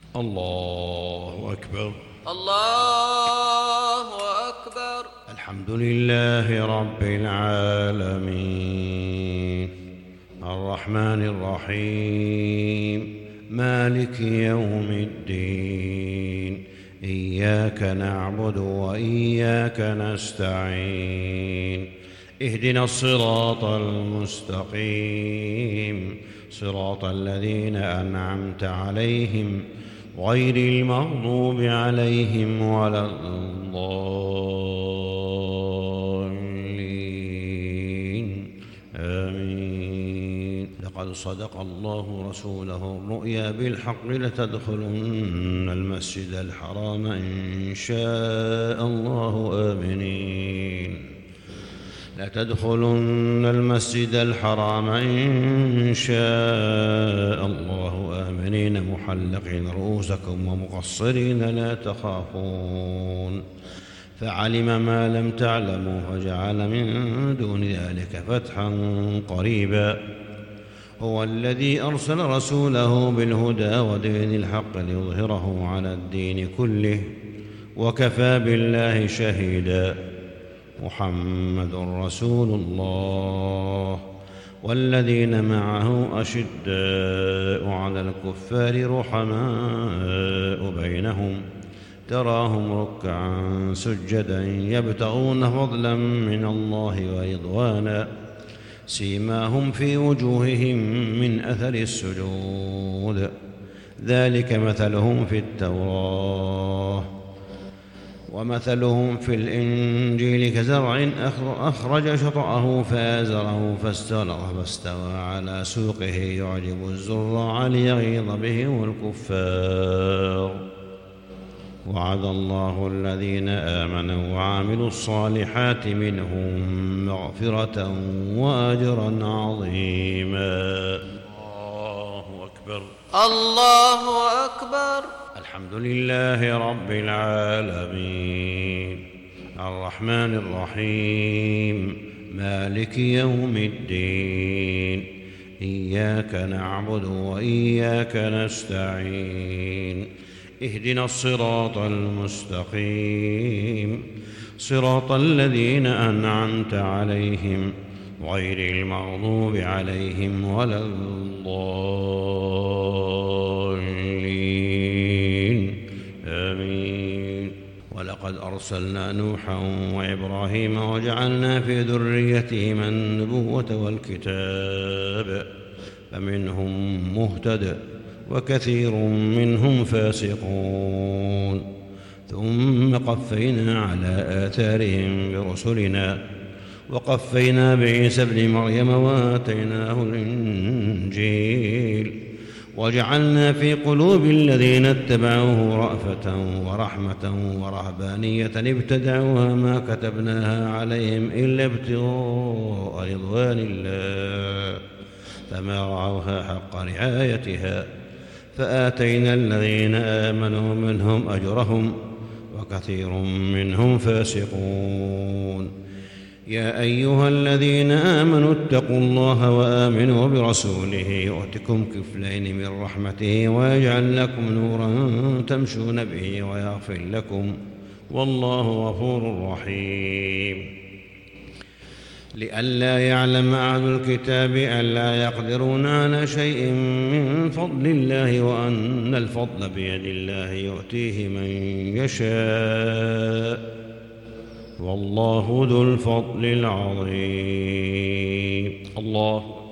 الله أكبر. الله أكبر. الحمد لله رب العالمين الرحمن الرحيم مالك يوم الدين إياك نعبد وإياك نستعين اهدنا الصراط المستقيم صراط الذين أنعمت عليهم غير المغضوب عليهم ولا الضالين آمين. لقد صدق الله رسوله الرؤيا بالحق لتدخلن المسجد الحرام إن شاء الله آمنين لتدخلن المسجد الحرام إن شاء الله آمنين محلقين رؤوسكم ومقصرين لا تخافون فعلم ما لم تعلموا فجعل من دون ذلك فتحا قريبا هو الذي أرسل رسوله بالهدى ودين الحق ليظهره على الدين كله وكفى بالله شهيدا. محمد رسول الله والذين معه أشداء على الكفار رحماء بينهم تراهم ركعا سجدا يبتغون فضلا من الله ورضوانا سيماهم في وجوههم من أثر السجود ذلك مثلهم في التوراة ومثلهم في الإنجيل كزرع أخرج شطأه فآزره فاستوى على سوقه يعجب الزراع ليغيظ بهم الكفار. وعد الله الذين آمنوا وعملوا الصالحات منهم مغفرة وأجرا عظيما. الله أكبر. الله أكبر. الحمد لله رب العالمين الرحمن الرحيم مالك يوم الدين إياك نعبد وإياك نستعين اهدنا الصراط المستقيم صراط الذين أنعمت عليهم غير المغضوب عليهم ولا الضالين آمين. ولقد أرسلنا نوحا وإبراهيم وجعلنا في ذريتهما النبوة والكتاب فمنهم مهتد وكثير منهم فاسقون ثم قفينا على آثارهم برسلنا وقفينا بعيسى ابن مريم وآتيناه الإنجيل وجعلنا في قلوب الذين اتبعوه رأفة ورحمة ورهبانية ابتدعوها ما كتبناها عليهم إلا ابتغاء رضوان الله فما رعوها حق رعايتها فآتينا الذين آمنوا منهم أجرهم وكثير منهم فاسقون. يا أيها الذين آمنوا اتقوا الله وآمنوا برسوله يؤتكم كفلين من رحمته ويجعل لكم نورا تمشون به ويغفر لكم والله غفور رحيم. لئلا يعلم أهل الكتاب ألا يقدرون على شيء من فضل الله وأن الفضل بيد الله يؤتيه من يشاء والله ذو الفضل العظيم. الله